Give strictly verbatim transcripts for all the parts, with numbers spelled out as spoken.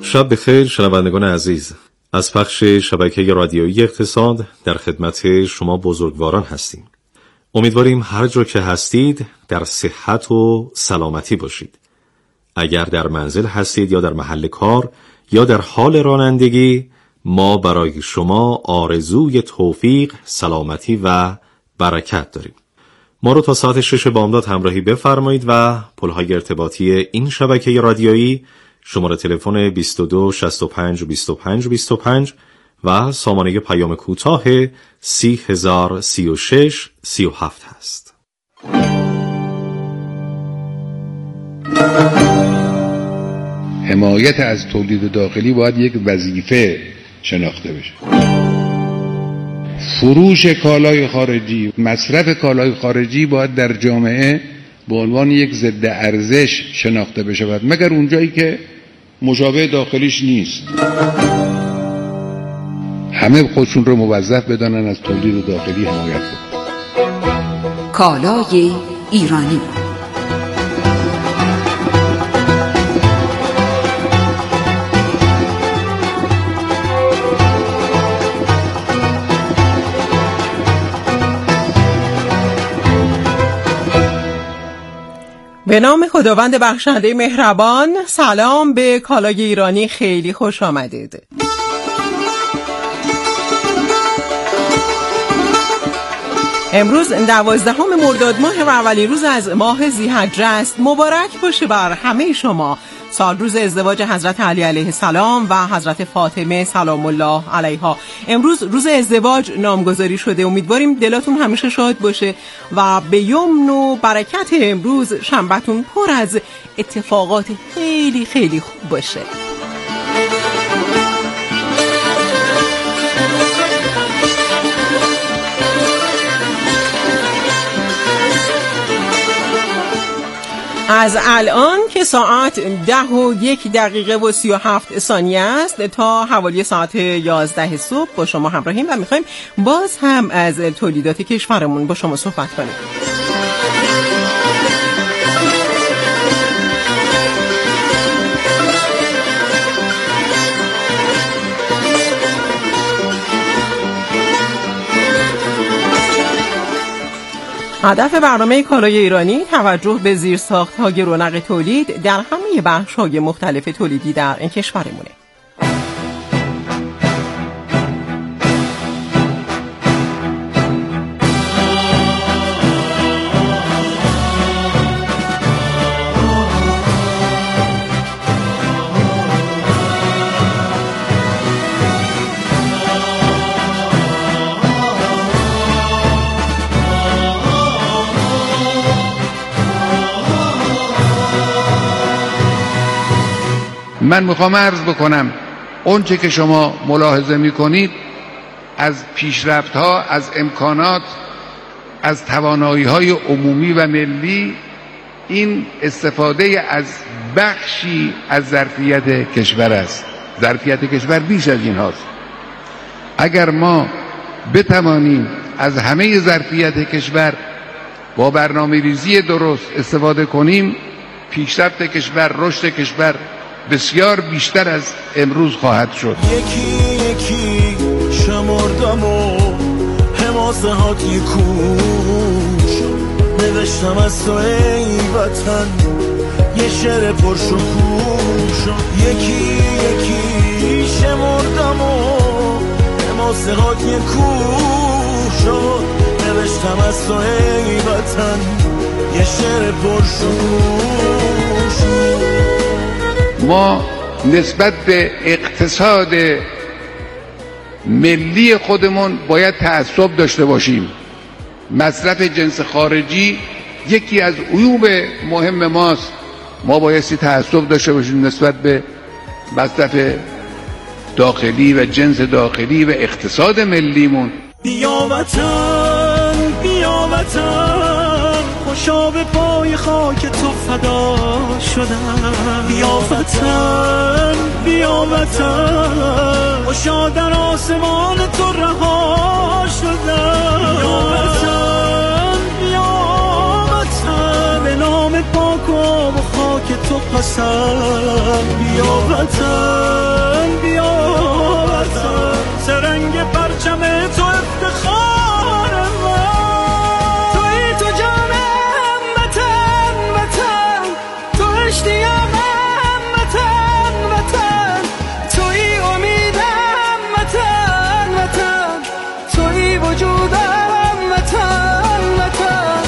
شب بخیر شنوندگان عزیز، از پخش شبکه رادیویی اقتصاد در خدمت شما بزرگواران هستیم. امیدواریم هر جا که هستید در صحت و سلامتی باشید. اگر در منزل هستید یا در محل کار یا در حال رانندگی، ما برای شما آرزوی توفیق، سلامتی و برکت داریم. ما رو تا ساعت شش بامداد همراهی بفرمایید و پلهای ارتباطی این شبکه رادیویی شماره تلفن بیست و دو شصت و پنج بیست و پنج بیست و پنج و سامانه پیام کوتاه سی هزار سی و شش سی و هفت هست. حمایت از تولید داخلی باید یک وظیفه شناخته بشه. فروش کالای خارجی، مصرف کالای خارجی باید در جامعه به عنوان یک ضد ارزش شناخته بشه، مگر اونجایی که مشابه داخلیش نیست. همه خودشون رو موظف بدانن از تولید داخلی حمایت کنن. کالای ایرانی. به نام خداوند بخشنده مهربان. سلام به کالای ایرانی، خیلی خوش آمدید. امروز دوازدهم مرداد ماه و اولین روز از ماه ذی‌حجه است. مبارک باشه بر همه شما. سال روز ازدواج حضرت علی علیه السلام و حضرت فاطمه سلام الله علیها. امروز روز ازدواج نامگذاری شده. امیدواریم دلاتون همیشه شاد باشه و به یمن و برکت امروز شنبهتون پر از اتفاقات خیلی خیلی خوب باشه. از الان که ساعت ده و یک دقیقه و سی و هفت ثانیه است تا حوالی ساعت یازده صبح با شما همراهیم و میخوایم باز هم از تولیدات کشورمون با شما صحبت کنیم. هدف برنامه کالای ایرانی توجه به زیرساخت‌های رونق تولید در همه بخش‌های مختلف تولیدی در این کشورمونه. من میخوام عرض بکنم اون چه که شما ملاحظه میکنید از پیشرفت‌ها، از امکانات، از توانایی‌های عمومی و ملی، این استفاده از بخشی از ظرفیت کشور است. ظرفیت کشور بیش از این هاست. اگر ما بتوانیم از همه ظرفیت کشور با برنامه‌ریزی درست استفاده کنیم، پیشرفت کشور، رشد کشور بسیار بیشتر از امروز خواهد شد. یکی یکی شمردم و حماسه هات یکوش نوشتم از تو ای وطن یه شعر پرشکوش. یکی یکی شمردم و حماسه هات یکوش نوشتم از تو ای وطن یه شعر پرشکوش. ما نسبت به اقتصاد ملی خودمون باید تعصب داشته باشیم. مصرف جنس خارجی یکی از عیوب مهم ماست. ما بایستی تعصب داشته باشیم نسبت به مصرف داخلی و جنس داخلی و اقتصاد ملیمون. بیا وطن بیا وطن خوشا به پای خاک تو فدا شدم. بیا وطن بیا وطن خوشا در آسمان تو رها شدم. بیا وطن بیا وطن به نام پاک و خاک تو قسم. بیا وطن به رنگ پرچم تو افتخار من. توی تو جانم وطن وطن، تو اشتیاقم وطن وطن، توی امیدم وطن وطن، توی وجودم وطن وطن.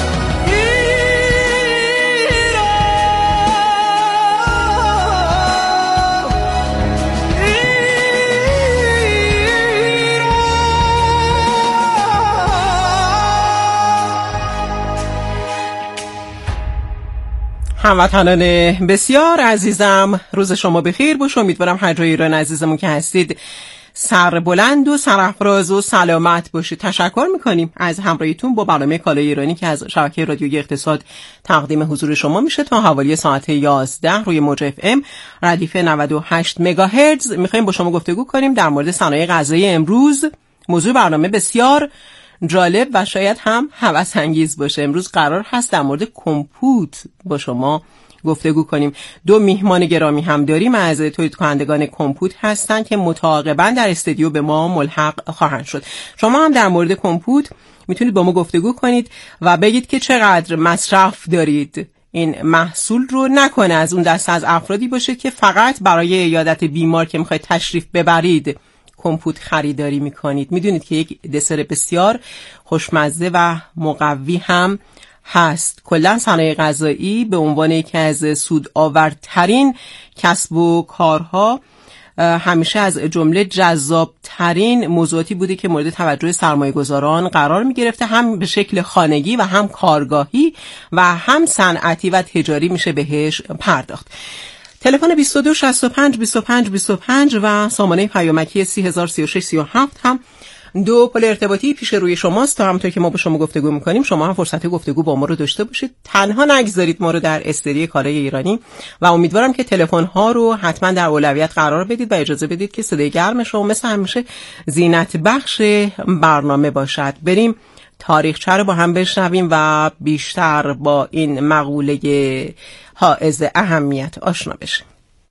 هموطنان بسیار عزیزم، روز شما بخیر باشه. امیدوارم هر جای ایران عزیزمون که هستید سر بلند و سرافراز و سلامت باشید. تشکر میکنیم از همراهیتون با برنامه کالای ایرانی که از شبکه رادیویی اقتصاد تقدیم حضور شما میشه تا حوالی ساعت یازده روی موج اف ام ردیف نود و هشت مگاهرتز. میخوایم با شما گفتگو کنیم در مورد صنایع غذایی امروز. موضوع برنامه بسیار جالب و شاید هم هوس انگیز باشه. امروز قرار هست در مورد کمپوت با شما گفتگو کنیم. دو میهمان گرامی هم داریم از تولید کنندگان کمپوت هستن که متعاقباً در استودیو به ما ملحق خواهند شد. شما هم در مورد کمپوت میتونید با ما گفتگو کنید و بگید که چقدر مصرف دارید. این محصول رو نکنه از اون دسته از افرادی باشه که فقط برای عیادت بیمار که میخواید تشریف ببرید کمپوت خریداری میکنید. میدونید که یک دسر بسیار خوشمزه و مقوی هم هست. کلا صنایع غذایی به عنوان یکی از سودآورترین کسب و کارها همیشه از جمله جذابترین موضوعاتی بوده که مورد توجه سرمایه‌گذاران قرار می‌گرفته، هم به شکل خانگی و هم کارگاهی و هم صنعتی و تجاری میشه بهش پرداخت. تلفن بیست و دو شصت و پنج بیست و پنج بیست و پنج و سامانه پیامکی سی هزار سی و شش سی و هفت هم دو پل ارتباطی پیش روی شماست تا همونطور که ما با شما گفتگو میکنیم شما هم فرصت گفتگو با ما رو داشته باشید. تنها نگذارید ما رو در استودیوی کالای ایرانی و امیدوارم که تلفن ها رو حتما در اولویت قرار بدید و اجازه بدید که صدای گرم شما مثل همیشه زینت بخش برنامه باشد. بریم تاریخچه رو با هم بشنویم و بیشتر با این مقوله حائز اهمیت آشنا بشیم.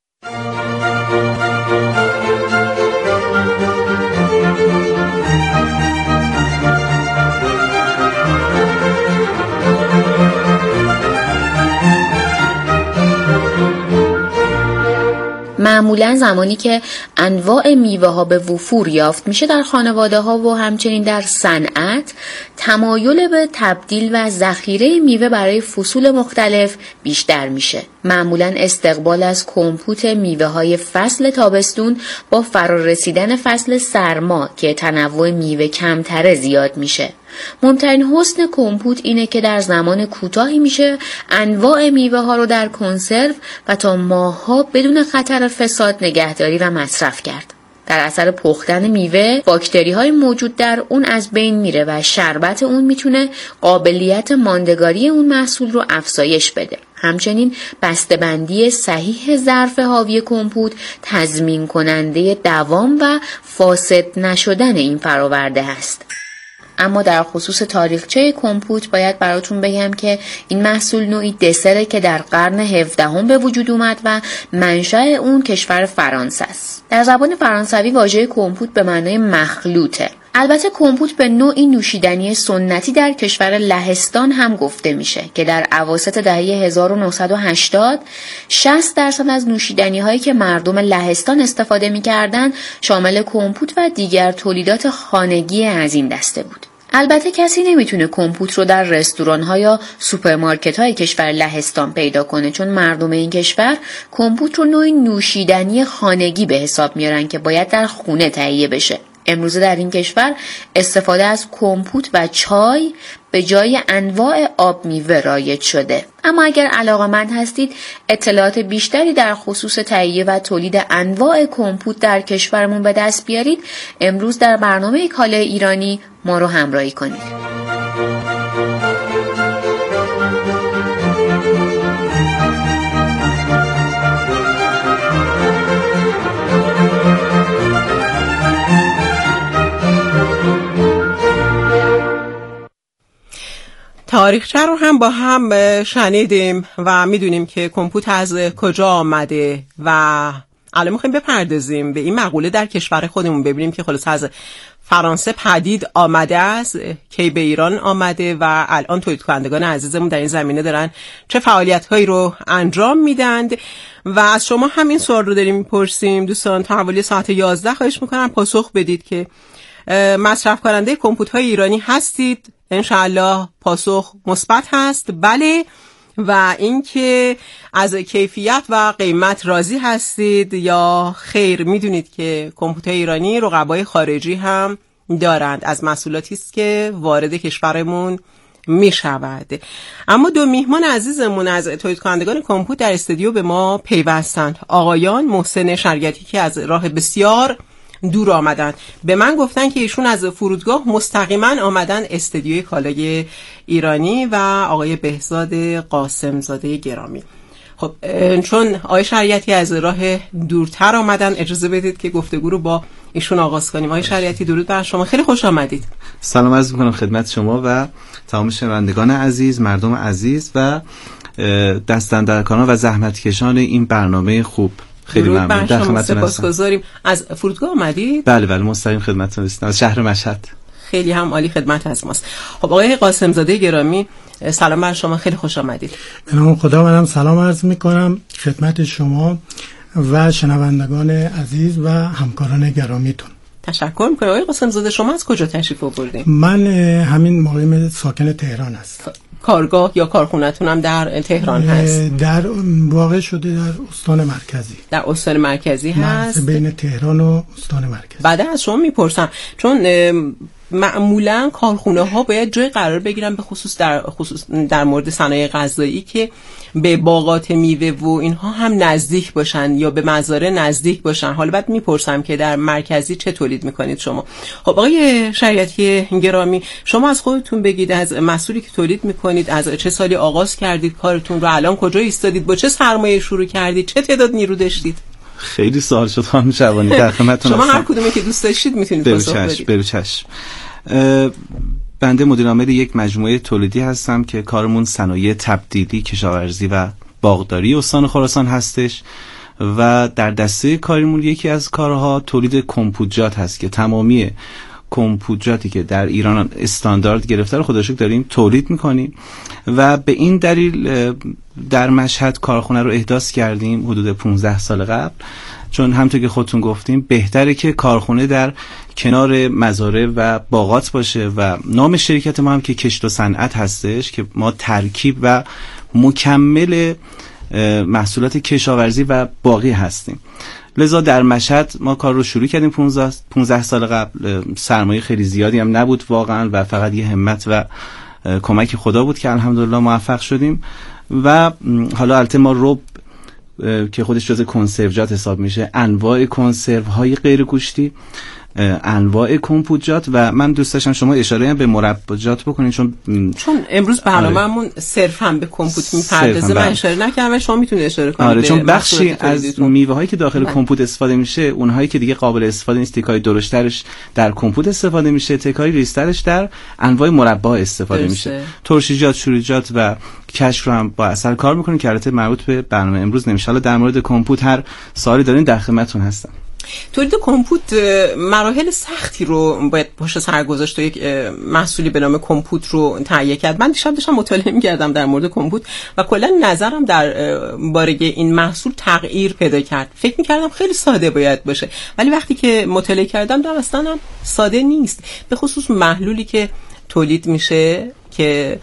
معمولا زمانی که انواع میوه ها به وفور یافت میشه در خانواده ها و همچنین در صنعت، تمایل به تبدیل و ذخیره میوه برای فصول مختلف بیشتر میشه. معمولا استقبال از کمپوت میوه های فصل تابستون با فرارسیدن فصل سرما که تنوع میوه کمتره زیاد میشه. مهمترین حسن کمپوت اینه که در زمان کوتاهی میشه انواع میوه ها رو در کنسرو و تا ماه‌ها بدون خطر فساد نگهداری و مصرف کرد. در اثر پختن میوه باکتری های موجود در اون از بین میره و شربت اون میتونه قابلیت ماندگاری اون محصول رو افزایش بده. همچنین بسته‌بندی صحیح ظرف حاوی کمپوت تضمین کننده دوام و فاسد نشدن این فراورده است. اما در خصوص تاریخچه کمپوت باید براتون بگم که این محصول نوعی دسره که در قرن هفدهم به وجود اومد و منشأ اون کشور فرانسه است. در زبان فرانسوی واژه کمپوت به معنای مخلوطه. البته کمپوت به نوعی نوشیدنی سنتی در کشور لهستان هم گفته میشه که در اواسط دهه هزار و نهصد و هشتاد شصت درصد از نوشیدنی هایی که مردم لهستان استفاده میکردن شامل کمپوت و دیگر تولیدات خانگی از این دسته بود. البته کسی نمیتونه کمپوت رو در رستوران ها یا سوپرمارکت های کشور لهستان پیدا کنه، چون مردم این کشور کمپوت رو نوعی نوشیدنی خانگی به حساب میارن که باید در خونه تهیه بشه. امروزه در این کشور استفاده از کمپوت و چای به جای انواع آب میوه رایج شده. اما اگر علاقه‌مند هستید اطلاعات بیشتری در خصوص تهیه و تولید انواع کمپوت در کشورمون به دست بیارید، امروز در برنامه کالای ایرانی ما رو همراهی کنید. تاریخچه رو هم با هم شنیدیم و میدونیم که کمپوت از کجا آمده و الان میخوایم بپردازیم به این مقوله در کشور خودمون، ببینیم که خلاص از فرانسه پدید آمده است، کی به ایران آمده و الان تولید کنندگان عزیزمون در این زمینه دارن چه فعالیت‌هایی رو انجام میدند. و از شما همین سوال رو داریم میپرسیم دوستان، تا حوالی ساعت یازده خواهش میکنم پاسخ بدید که مصرف کننده کمپوت‌های ایرانی هستید؟ انشاءالله پاسخ مثبت هست، بله. و اینکه از کیفیت و قیمت راضی هستید یا خیر؟ میدونید که کمپوتر ایرانی رقبای خارجی هم دارند، از محصولاتی است که وارد کشورمون می شود. اما دو میهمان عزیزمون از تولید کنندگان کمپوت در استودیو به ما پیوستند، آقایان محسن شریعتی که از راه بسیار دور آمدن. به من گفتن که ایشون از فرودگاه مستقیما آمدن استودیوی کالای ایرانی، و آقای بهزاد قاسم زاده گرامی. خب چون آقای شریعتی از راه دورتر آمدن، اجازه بدید که گفتگو رو با ایشون آغاز کنیم. آقای شریعتی درود بر شما، خیلی خوش آمدید. سلام عرض می‌کنم خدمت شما و تمام شنوندگان عزیز، مردم عزیز و دستاندرکاران و زحمتکشان این برنامه خوب. خیلی ممنون، در خدمتتون سپاسگزاریم. از فرودگاه آمدید؟ بله بله، مستقیم خدمتتون هستم از شهر مشهد. خیلی هم عالی، خدمت از ماست. خب آقای قاسم زاده گرامی، سلام بر شما، خیلی خوش آمدید. به نام خدا منم سلام عرض میکنم خدمت شما و شنوندگان عزیز و همکاران گرامیتون. تشکر میکنم. آقای قاسم زاده شما از کجا تشریف آوردین؟ من همین مقیم ساکن تهران هستم. کارگاه یا کارخونه‌تون هم در تهران هست؟ در واقع شده در استان مرکزی. در استان مرکزی هست، بین تهران و استان مرکزی. بعد از شما میپرسم، چون معمولا کارخونه ها باید جای قرار بگیرن، به خصوص در خصوص در مورد صنایع غذایی که به باغات میوه و اینها هم نزدیک باشن یا به مزارع نزدیک باشن. حالا بعد میپرسم که در مرکزی چه تولید میکنید شما؟ خب آقای شریعتی گرامی، شما از خودتون بگید، از محصولی که تولید میکنید از چه سالی آغاز کردید کارتون رو، الان کجا ایستادید، با چه سرمایه شروع کردید، چه تعداد نیرو داشتید؟ خیلی سوال شد خانم شبانی، در خدمتتون شما هر کدومی که دوست داشتید میتونید پاسخ بدید. برو چشم. بنده مدیر عامل یک مجموعه تولیدی هستم که کارمون صنایع تبدیلی، کشاورزی و باغداری استان خراسان هستش و در دسته کاریمون یکی از کارها تولید کمپوتجات هست که تمامی کمپوتجاتی که در ایران استاندارد گرفته رو خودشون داریم تولید میکنیم و به این دلیل در مشهد کارخونه رو احداث کردیم حدود پانزده سال قبل، چون همونطور که خودتون گفتیم بهتره که کارخونه در کنار مزارع و باغات باشه و نام شرکت ما هم که کشت و صنعت هستش که ما ترکیب و مکمل محصولات کشاورزی و باغی هستیم. لذا در مشهد ما کار رو شروع کردیم پانزده سال قبل. سرمایه خیلی زیادی هم نبود واقعا و فقط یه همت و کمک خدا بود که الحمدلله موفق شدیم و حالا البته ما رو که خودش جز کنسروجات حساب میشه، انواع کنسرو های غیر گوشتی، انواع کمپوتجات و من دوست داشتم شما اشاره هم به مربجات بکنین چون چون امروز برنامه‌مون آره. صرفاً به کمپوت میپردازه. من اشاره نکردم، شما میتونید اشاره کنید. آره، چون بخشی از میوه هایی که داخل کمپوت استفاده میشه، اونهایی که دیگه قابل استفاده نیست، تکای درشترش در کمپوت استفاده میشه، تکای ریزترش در انواع مربا استفاده درسته. میشه. ترشیجات، شوریجات و کشف رو هم با اثر کار میکنیم که البته مربوط به برنامه امروز نمیشه. حالا در مورد کمپوت هر سوالی دارین در خدمتتون هستم. تولید کمپوت مراحل سختی رو باید پشت سر گذاشت تا یک محصولی به نام کمپوت رو تهیه کرد. من دیشب داشتم مطالعه می‌کردم در مورد کمپوت و کلا نظرم در باره این محصول تغییر پیدا کرد. فکر می‌کردم خیلی ساده باید باشه، ولی وقتی که مطالعه کردم در اصلا هم ساده نیست، به خصوص محلولی که تولید میشه که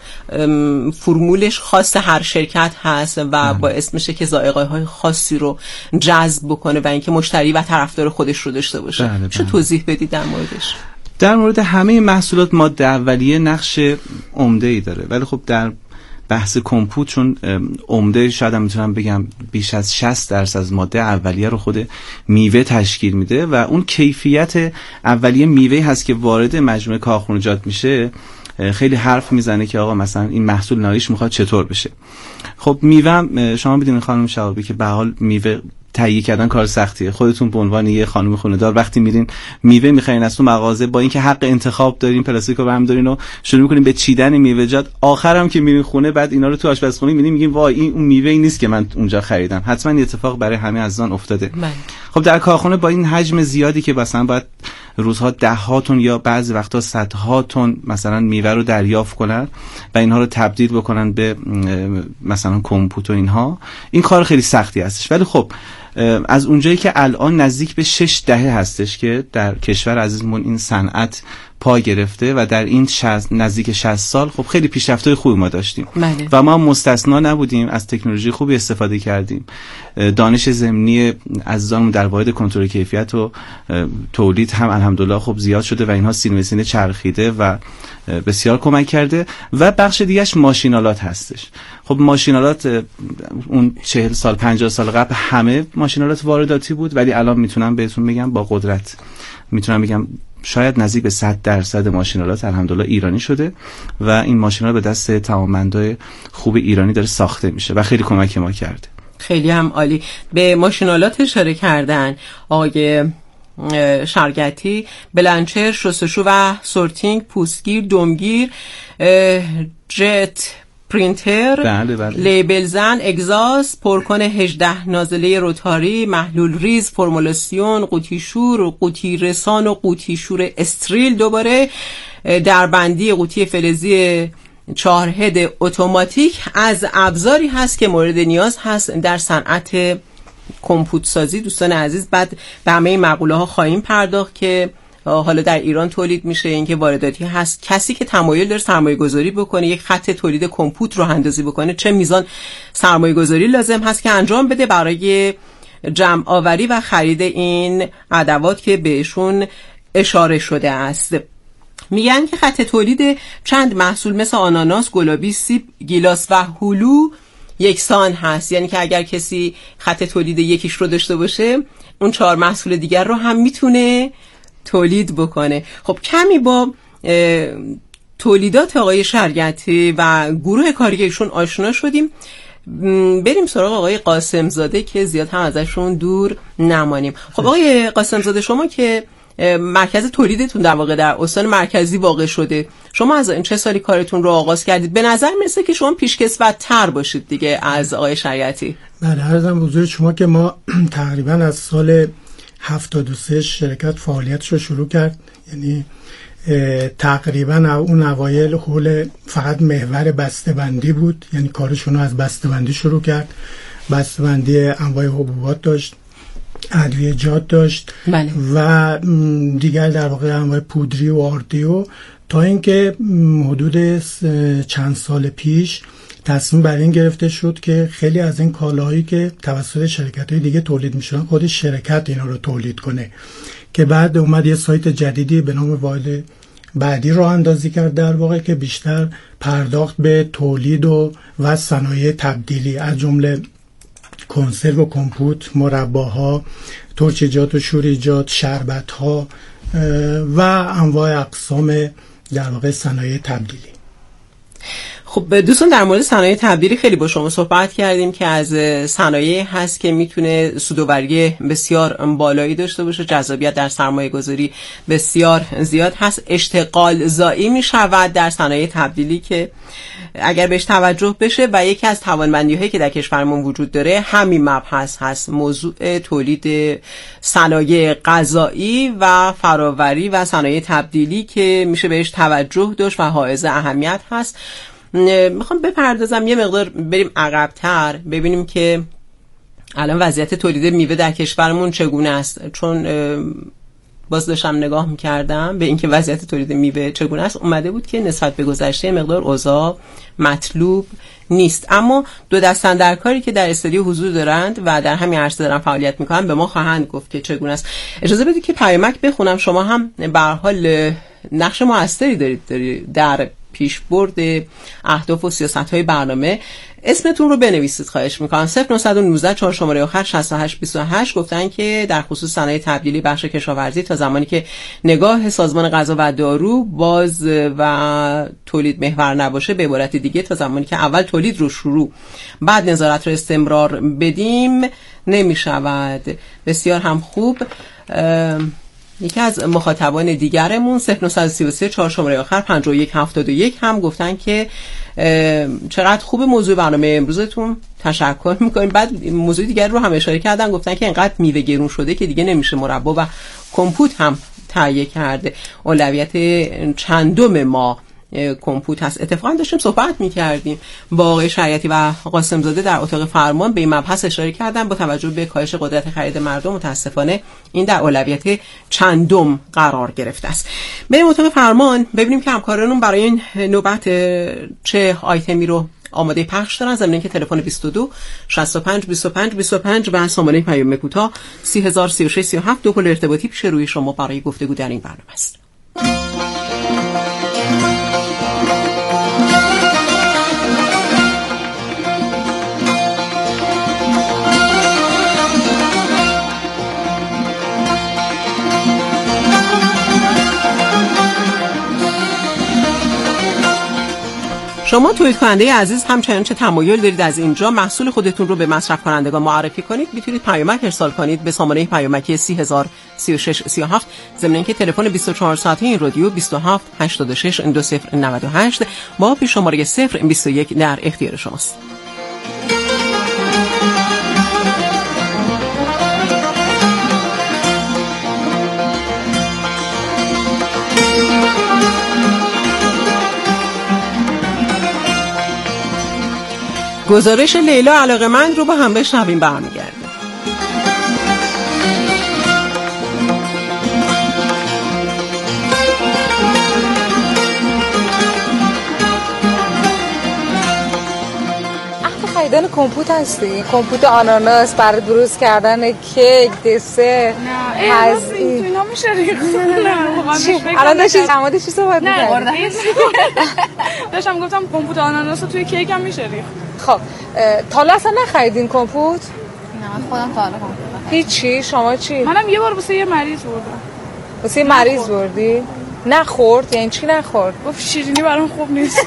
فرمولش خاص هر شرکت هست و باعث میشه که ذائقه‌های خاصی رو جذب بکنه و اینکه مشتری و طرفدار خودش رو داشته باشه. چه توضیح بدید در موردش؟ در مورد همه محصولات ماده اولیه نقش عمده‌ای داره، ولی خب در بحث کمپوت چون عمده شاید هم میتونم بگم بیش از شصت درصد از ماده اولیه رو خود میوه تشکیل میده و اون کیفیت اولیه میوه هست که وارد مجموعه کارخونجات میشه خیلی حرف میزنه که آقا مثلا این محصول نهاییش میخواد چطور بشه. خب میوه شما بدونید خانم شهابی که به حال میوه تهیه کردن کار سختیه. خودتون به عنوان یه خانم خونه‌دار وقتی میرین میوه میخرین از تو مغازه، با اینکه حق انتخاب دارین، پلاستیکو برم دارین و شروع میکنین به چیدن میوه‌جات، آخرام که میرین خونه بعد اینا رو تو آشپزخونه میبینین میگین وای این اون میوه‌ای نیست که من اونجا خریدم. حتما این اتفاق برای همه عزیزان افتاده. من. خب در کارخونه با این حجم زیادی که مثلا باید روزها ده ها تن یا بعضی وقتا صدها تن مثلا میوه رو دریافت کنن و اینها رو تبدیل بکنن به مثلا کمپوت و اینها، این کار خیلی سختی هستش. ولی خب از اونجایی که الان نزدیک به شش دهه هستش که در کشور عزیزمون این صنعت پا گرفته و در این شز... نزدیک شصت سال خب خیلی پیشرفت‌های خوبی ما داشتیم بله. و ما مستثنا نبودیم، از تکنولوژی خوبی استفاده کردیم. دانش ضمنی عزیزانمون در واحد کنترل کیفیت و تولید هم الحمدلله خب زیاد شده و اینها سینه به سینه چرخیده و بسیار کمک کرده. و بخش دیگهش ماشینالات هستش. خب ماشینالات اون چهل سال پنجاه سال قبل همه ماشینالات وارداتی بود، ولی الان میتونم بهتون بگم با قدرت میتونم بگم شاید نزدیک به صد درصد ماشینالات الحمدلله ایرانی شده و این ماشینالات به دست توانمندای خوب ایرانی داره ساخته میشه و خیلی کمک ما کرده. خیلی هم عالی. به ماشینالات اشاره کردن آقای شرگتی، بلنچر، شستشو و سورتینگ، پوستگیر، دمگیر، جت پرینتر، بله بله. لیبل زن، اگزاس، پرکن هجده نازله روتاری، محلول ریز، فرمولاسیون، قوطی شور، قوطی رسان و قوطی شور استریل، دوباره دربندی قوطی فلزی چهار هد اتوماتیک از ابزاری هست که مورد نیاز هست در صنعت کمپوت سازی. دوستان عزیز، بعد به همه این مقوله ها خواهیم پرداخت که حالا در ایران تولید میشه، اینکه وارداتی هست. کسی که تمایل داره سرمایه گذاری بکنه، یک خط تولید کمپوت رو اندازی بکنه، چه میزان سرمایه گذاری لازم هست که انجام بده برای جمع آوری و خرید این ادوات که بهشون اشاره شده است. میگن که خط تولید چند محصول مثل آناناس، گلابی، سیب، گیلاس و هلو یکسان هست. یعنی که اگر کسی خط تولید یکیش رو داشته باشه، اون چهار محصول دیگر رو هم میتونه تولید بکنه. خب کمی با تولیدات آقای شرگتی و گروه کاریشون آشنا شدیم. بریم سراغ آقای قاسم زاده که زیاد هم ازشون دور نمانیم. خب آقای قاسم زاده، شما که مرکز تولیدتون در واقع در استان مرکزی واقع شده، شما از این چه سالی کارتون رو آغاز کردید؟ به نظر میرسه که شما پیشکسوت‌تر باشید دیگه از آقای شریعتی. بله، عرضم حضور شما که ما تقریبا از سال هفتاد و سه شرکت فعالیتش رو شروع کرد. یعنی تقریبا اون اوایل حول فقط محور بسته‌بندی بود، یعنی کارشون رو از بسته‌بندی شروع کرد. بسته‌بندی انواع حبوبات داشت، ادویه‌جات داشت بله. و دیگر در واقع انواع پودری و آردیو، تا اینکه حدود چند سال پیش تصمیم بر این گرفته شد که خیلی از این کالاهایی که توسط شرکت‌های دیگه تولید می‌شدن خود شرکت اینا رو تولید کنه، که بعد اومد یه سایت جدیدی به نام واحد بعدی راه اندازی کرد در واقع، که بیشتر پرداخت به تولید و و صنایع تبدیلی از جمله کنسرو و کمپوت، مرباها، ترشیجات و شوریجات، شربت‌ها و انواع اقسام در واقع صنایع تبدیلی. خب دوستان، در مورد صنایع تبدیلی خیلی با شما صحبت کردیم که از صنایع هست که میتونه سودآوری بسیار بالایی داشته باشه، جذابیت در سرمایه گذاری بسیار زیاد هست، اشتغال زایی میشود در صنایع تبدیلی که اگر بهش توجه بشه و یکی از توانمندی‌هایی که در کشورمون وجود داره همین مبحث هست، موضوع تولید صنایع غذایی و فراوری و صنایع تبدیلی که میشه بهش توجه داشت و حائز اهمیت هست. میخوام بپردازم یه مقدار بریم عقب‌تر ببینیم که الان وضعیت تولید میوه در کشورمون چگونه است، چون باز داشتم نگاه میکردم به اینکه وضعیت تولید میوه چگونه است، اومده بود که نسبت به گذشته مقدار اوضاع مطلوب نیست. اما دو دستاندرکاری که در استودیو حضور دارند و در همین عرصه دارن فعالیت میکنن به ما خواهند گفت که چگونه است. اجازه بدید که پیامک بخونم. شما هم به هر حال نقش موثری دارید در پیشبرد اهداف و سیاست‌های برنامه. اسمتون رو بنویسید خواهش میکنم. صفر نه یک نه چهار شماره آخر شصت و هشت بیست و هشت گفتن که در خصوص صنایع تبدیلی بخش کشاورزی تا زمانی که نگاه سازمان غذا و دارو باز و تولید محور نباشه، به عبارت دیگه تا زمانی که اول تولید رو شروع بعد نظارت رو استمرار بدیم نمیشود. بسیار هم خوب. یکی از مخاطبان دیگرمون صفر نه سه سه چهار شماره آخر پنجاه و یک هفتاد و یک هم گفتن که چقدر خوب موضوع برنامه امروزتون، تشکر میکنیم. بعد موضوع دیگر رو هم اشاره کردن، گفتن که اینقدر میوه گرون شده که دیگه نمیشه مربا و کمپوت هم تهیه کرده. اولویت چندم ما کمپوت هست. اتفاقا داشتیم صحبت میکردیم با آقای شریعتی و قاسم زاده در اتاق فرمان، به این مبحث اشاره کردن. با توجه به کاهش قدرت خرید مردم متاسفانه این در اولویت چندم قرار گرفته است. بریم اتاق فرمان ببینیم که همکارانمون برای این نوبت چه آیتمی رو آماده پخش دارن. ضمن که تلفن بیست و دو شصت و پنج بیست و پنج بیست و پنج و سامانه پیام کوتاه سی هزار سی و شش سی و هفت دو پل ارتباطی پیش روی شما برای گفتگو در این برنامه است. شما تولید کننده عزیز همچنان چه تمایل دارید از اینجا محصول خودتون رو به مصرف کنندگان معرفی کنید؟ میتونید پیامک ارسال کنید به سامانه پیامکی سی هزار سی و شش سی و هفت. ضمن اینکه تلفن بیست و چهار ساعته این رادیو بیست و هفت هشتاد و شش دو صفر نود و هشت با پیش شماره صفر بیست و یک در اختیار شماست. گزارش لیلا علاقمند رو با هم بشنویم برمیگردیم. اهل خریدن کمپوت هستی؟ کمپوت آناناس برای درست کردن کیک، دسر، از اینا میشه ریخت. نه الان داشتی سمادی چی صحبت می‌کردی؟ داشتم گفتم کمپوت آناناس توی کیک هم میشه ریخت. خب تا حالا اصلا نخریدین کمپوت؟ نه خودم تا حالا کمپوت. هیچی؟ شما چی؟ منم یه بار واسه یه مریض بردم. واسه یه مریض بردی؟ نخورد؟ یعنی چی نخورد؟ گفت شیرینی برام خوب نیست.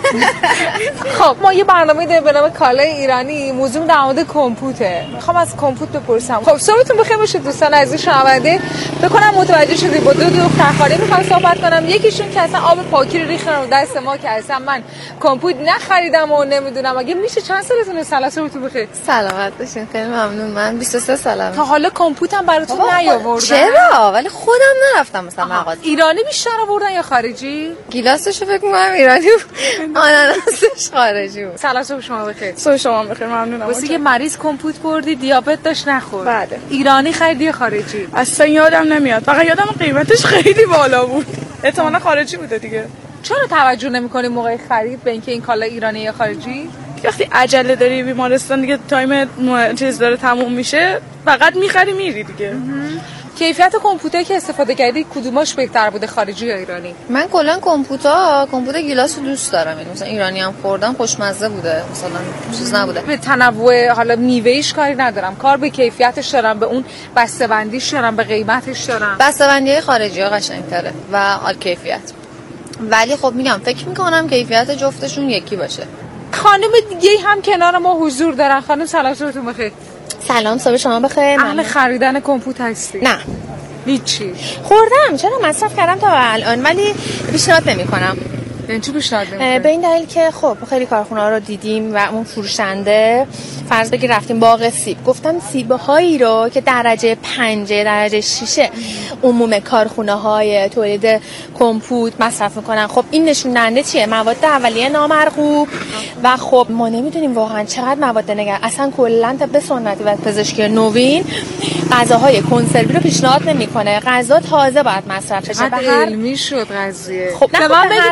خب ما یه برنامه داریم به نام کالای ایرانی، موضوع در مورد کمپوته. میخوام از کمپوت بپرسم. خب صحبتون بخیر باشه دوستان عزیز شنونده. بکنم متوجه شدید با دو دو خرخاره میخوام صحبت کنم. یکیشون که اصلا آب پاکی رو ریختن رو دست ما که اصلا من کمپوت نخریدم و نمیدونم. اگه میشه چند سالتونه؟ صحتون بخیر. سلامت باشین. خیلی ممنون. من بیست و سه سالمه. تا حالا کمپوتم براتون نیاوردن؟ چرا؟ ولی خودم نرفتم مثلا مغازه. ایرانی بیشتر آوردن یا خارجی؟ گیلاسشو فکر می‌کنم ایرانی بود. آناناسش خارجی بود. سلام صبح شما بخیر. صبح شما بخیر. ممنونم. واسه یه مریض کمپوت بردی دیابت داشت نخورد. بله. ایرانی خریدی یا خارجی؟ اصلا یادم نمیاد. فقط یادم قیمتش خیلی بالا بود. احتمالاً خارجی بوده دیگه. چرا توجه نمی‌کنی موقع خرید به اینکه این کالا ایرانی یا خارجی؟ وقتی عجله داری بیمارستان دیگه تایم چیز داره تموم میشه فقط میخری میری دیگه. کیفیت کمپیوتر که استفاده کردی کدوماش بهتر بوده، خارجی یا ایرانی؟ من کلا کمپیوتر کمپیوتر گیلاس رو دوست دارم. یعنی مثلا ایرانی هم خوردم خوشمزه بوده، مثلا چیز نبوده. به تنوع حالا میوه‌ایش کاری ندارم، کار به کیفیتش دارم، به اون بسته‌بندیش دارم، به قیمتش دارم. بسته‌بندی خارجی ها قشنگ‌تره و عالی کیفیت. ولی خب میگم فکر می‌کنم کیفیت جفتشون یکی باشه. خانم دیگه هم کنار ما حضور دارن. خانم سلام صبحتون بخیر. سلام صبح شما بخیر. اهل خریدن کمپیوتر هستی؟ نه هیچی. خوردم، چرا مصرف کردم تا الان، ولی پیشنهاد نمی‌کنم. یعنی چی پیشنهاد نمی‌کنی؟ به این دلیل که خب خیلی کارخونه‌ها رو دیدیم و اون فروشنده فرض بگیر رفتیم باغ سیب، گفتم سیب‌هایی رو که درجه پنج درجه شش عموم کارخونه‌های تولید کمپوت مصرف می‌کنن. خب این نشون دهنده چیه؟ مواد اولیه نامرغوب و خب ما نمی‌دونیم واقعا چقدر مواد نگر. اصلا کلاً طب سنتی و پزشکی نوین غذاهای کنسروی رو پیشنهاد نمی‌کنه. غذا تازه باید مصرف بشه. به هر علمی شد قضیه. خب به من بگید الان در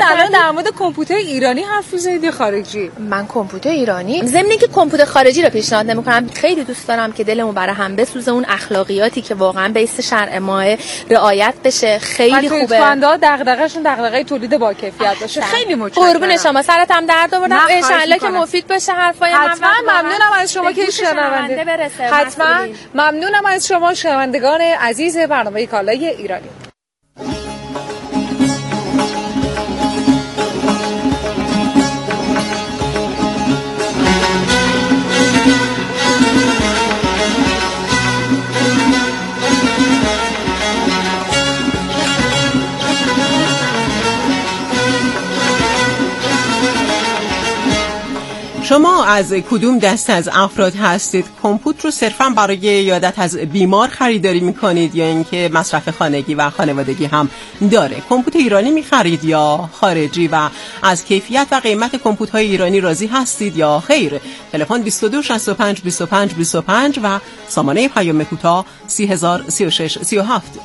در مورد کمپوتر ایرانی حرف می‌زنید یا خارجی؟ من کمپوتر ایرانی، ضمن اینکه کمپوتر خارجی رو پیشنهاد نمی‌کنم. خیلی دوست دارم که دلمون برای هم بسوزه، اون اخلاقیاتی که واقعا بیس شرع ما رعایت بشه. خیلی خوبه. تولدها دغدغه‌شون دغدغه تولید با کیفیت باشه. خیلی متشکرم. قربون شما، سرتم درد آوردم. ان شاءالله که مفید بشه حرفای من. حتما ممنونم از شما که شنونده برسه. حتما ممنونم از شما شنوندگان عزیز برنامه کالای ایرانی. شما از کدوم دست از افراد هستید؟ کمپوت رو صرفاً برای یادت از بیمار خریداری میکنید یا اینکه مصرف خانگی و خانوادگی هم داره؟ کمپوت ایرانی میخرید یا خارجی و از کیفیت و قیمت کمپوت های ایرانی راضی هستید یا خیر؟ تلفن بیست و دو شصت و پنج بیست و پنج بیست و پنج و سامانه پیام کوتاه سی هزار سی و شش سی و هفت.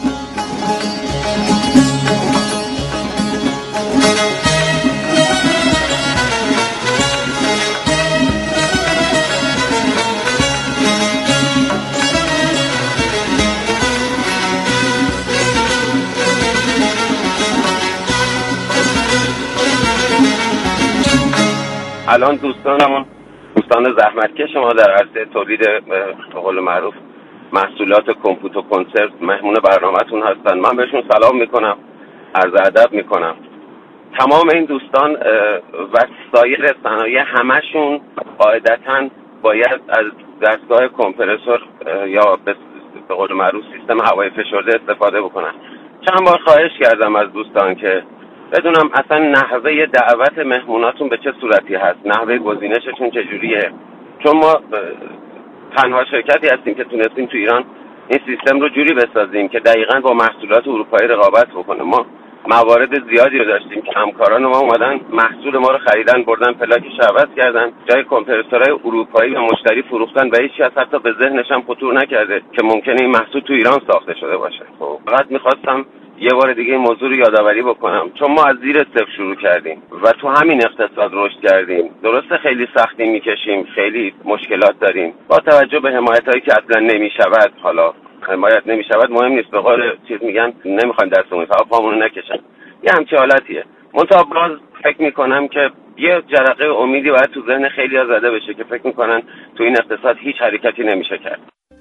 الان دوستانمون دوستان زحمتکش ما در عرصه تولید به قول معروف محصولات کمپوت و کنسرو مهمون برنامه‌تون هستن. من بهشون سلام میکنم، عرض ادب میکنم. تمام این دوستان و سایر صنایع همشون قاعدتاً باید از دستگاه کمپرسور یا به قول معروف سیستم هوای فشرده استفاده بکنن. چند بار خواهش کردم از دوستان که بدونم اصلا نحوه دعوت مهموناتون به چه صورتی هست، نحوه گزینششون چجوریه، چون ما تنها شرکتی هستیم که تونستیم تو ایران این سیستم رو جوری بسازیم که دقیقاً با محصولات اروپایی رقابت بکنه. ما موارد زیادی رو داشتیم که همکاران ما اومدن محصول ما رو خریدن، بردن پلاکش عوض کردن، جای کمپرسورهای اروپایی و مشتری فروختن و هیچ کس حتی به ذهنش هم خطور نکرده که ممکنه این محصول تو ایران ساخته شده باشه. خب فقط می‌خواستم یه بار دیگه این موضوع رو یادآوری بکنم، چون ما از زیر صفر شروع کردیم و تو همین اقتصاد رشد کردیم. درسته خیلی سختی میکشیم، خیلی مشکلات داریم، با توجه به حمایتایی که اصلا نمیشود، حالا حمایت نمیشود مهم نیست، به قول چیز میگن نمیخوان دستمون فقط پامونو نکشن، یه همچین حالتیه. منتها باز فکر میکنم که یه جرقه امیدی باید تو ذهن خیلی‌ها زده بشه که فکر میکنن تو این اقتصاد هیچ حرکتی نمیشه کرد.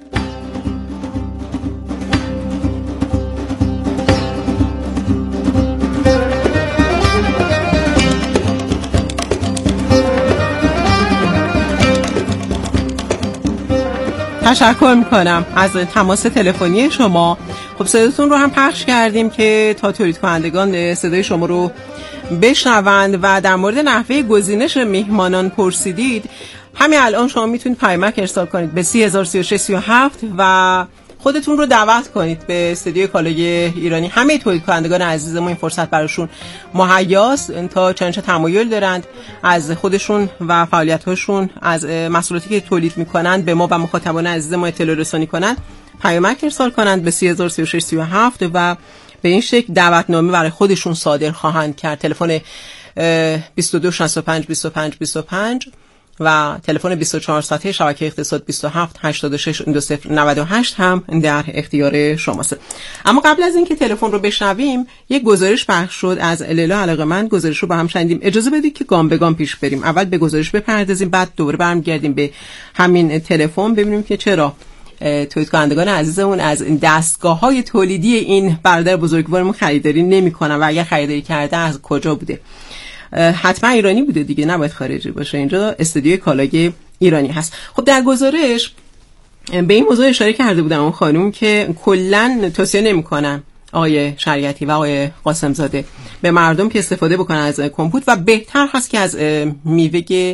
تشکر میکنم از تماس تلفنی شما. خب صداتون رو هم پخش کردیم که تا تولید کنندگان صدای شما رو بشنوند و در مورد نحوه گزینش میهمانان پرسیدید. همین الان شما میتونید پیامک ارسال کنید به سی هزار سی و شش سی و هفت و خودتون رو دعوت کنید به استودیوی کالای ایرانی. همه تولید کنندگان عزیز ما این فرصت براشون مهیاست تا چنانچه تمایل دارند از خودشون و فعالیت‌هاشون از محصولاتی که تولید میکنند به ما و مخاطبان عزیز ما اطلاع رسانی کنند، پیامک ارسال کنند به سی هزار سی و شش سی و هفت و به این شکل دعوتنامه برای خودشون صادر خواهند کرد. تلفن بیست و دو شصت و پنج بیست و پنج بیست و پنج و تلفن بیست و چهار ساعته شبکه اقتصاد بیست و هفت هشتاد و شش دو صفر نود و هشت هم در اختیار شماست. اما قبل از اینکه تلفن رو بشنویم یک گزارش پخش شد از لیلا علاقه‌مند، گزارش رو با هم شنیدیم. اجازه بدید که گام به گام پیش بریم. اول به گزارش بپردازیم، بعد دوباره برمیگردیم به همین تلفن ببینیم که چرا تولید کنندگان عزیزمون از دستگاه‌های تولیدی این برادر بزرگوارمون خریداری نمی‌کنن و اگر خریداری کرده از کجا بوده. حتما ایرانی بوده دیگه، نباید خارجی باشه. اینجا استودیوی کالای ایرانی هست. خب در گزارش به این موضوع اشاره کرده بودم اون خانم که کلاً توصیه نمی‌کنن آقای شریعتی و آقای قاسم زاده به مردم که استفاده بکنن از کمپوت و بهتر هست که از میوه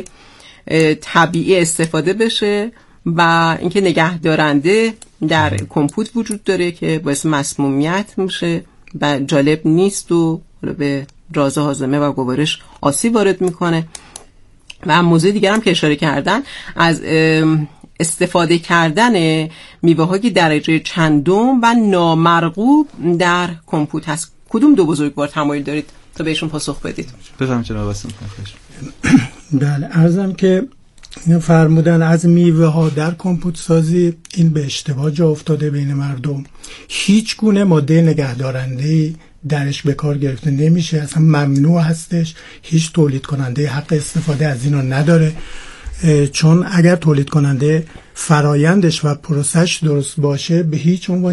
طبیعی استفاده بشه و اینکه نگه دارنده در کمپوت وجود داره که باعث مسمومیت میشه و جالب نیست و به راز هاضمه و گوارش آسیب وارد میکنه. و موضوع دیگر هم که اشاره کردن از استفاده کردن میوه های درجه چندم و نامرغوب در کمپوت هست. کدوم دو بزرگوار تمایل دارید تا بهشون پاسخ بدید. بفرمایید جناب واسم. بله، عرضم که فرمودن از میوه ها در کمپوت سازی، این به اشتباه جا افتاده بین مردم. هیچ گونه ماده نگهدارنده درش به کار گرفته نمیشه، اصلا ممنوع هستش. هیچ تولید کننده حق استفاده از اینا نداره، چون اگر تولید کننده فرایندش و پروسش درست باشه به هیچ عنوان